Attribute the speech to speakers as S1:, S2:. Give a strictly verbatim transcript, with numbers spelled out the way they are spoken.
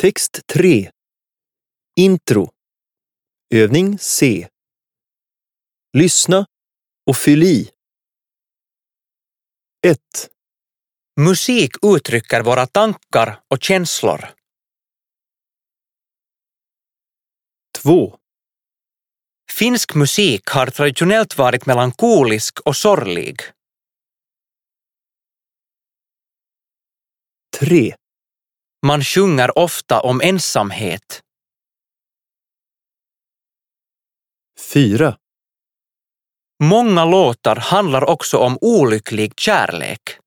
S1: Text tre. Intro. Övning C. Lyssna och fyll i. ett.
S2: Musik uttrycker våra tankar och känslor.
S1: två.
S2: Finsk musik har traditionellt varit melankolisk och sorglig.
S1: tre.
S2: Man sjunger ofta om ensamhet.
S1: fyra.
S2: Många låtar handlar också om olycklig kärlek.